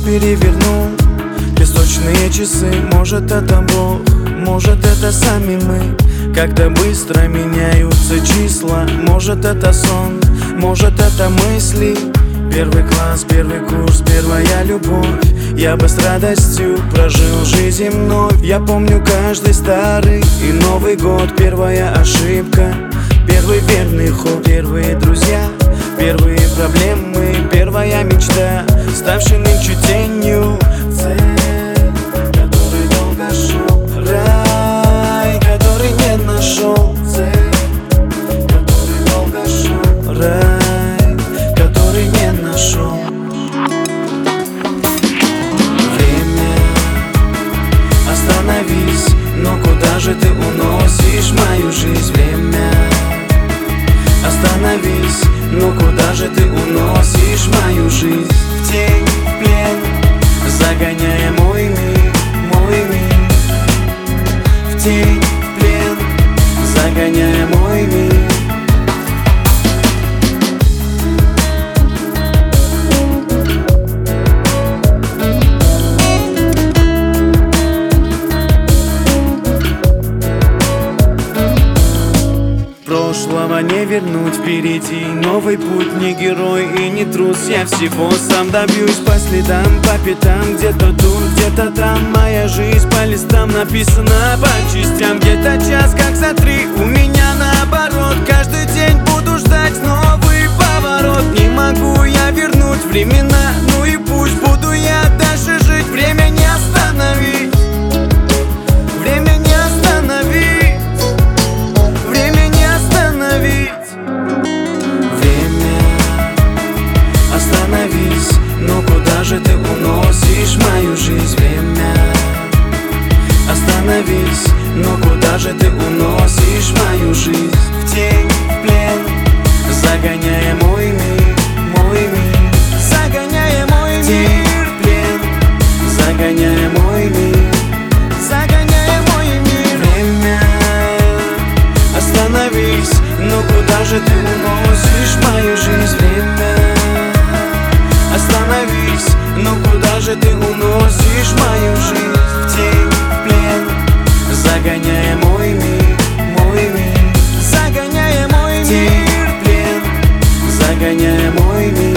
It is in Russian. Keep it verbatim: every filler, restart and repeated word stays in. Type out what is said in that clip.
перевернул песочные часы. Может, это Бог, может, это сами мы. Как-то быстро меняются числа. Может, это сон, может, это мысли. Первый класс, первый курс, первая любовь. Я бы с радостью прожил жизнь вновь. Я помню каждый старый и Новый год. Первая ошибка, первый верный ход. Первые друзья, первые проблемы, первая мечта, ставшая нынче тенью. Цель, который долго шел, рай, который не нашел. Цель, который долго шел, рай, который не нашел. Время, остановись, но куда же ты уносишь мою жизнь? Время, остановись, но куда же ты уносишь мою жизнь? В тень, в плен, загоняя мой мир, мой мир. В тень, в плен, загоняя мой мир. Прошлого не вернуть, впереди новый путь. Не герой и не трус, я всего сам добьюсь. По следам, по пятам, где-то тут, где-то там. Моя жизнь по листам написана по частям. Где-то час, как за три, у меня наоборот. Каждый день буду ждать новый поворот. Не могу я вернуть времена, ну и пусть буду я дальше жить. Время не остановить, время не остановить. Но куда же ты уносишь мою жизнь? Время, остановись, но куда же ты уносишь мою жизнь? В тень, в плен, загоняя мой мир, мой мир. Загоняя мой мир, в плен, загоняя мой мир, загоняя мой мир. Время, остановись, но куда же ты уносишь мою жизнь? Время, остановись, но куда же ты уносишь мою жизнь? В тень, в плен, загоняя мой мир, мой мир. Загоняя мой мир, в тень, загоняя мой мир.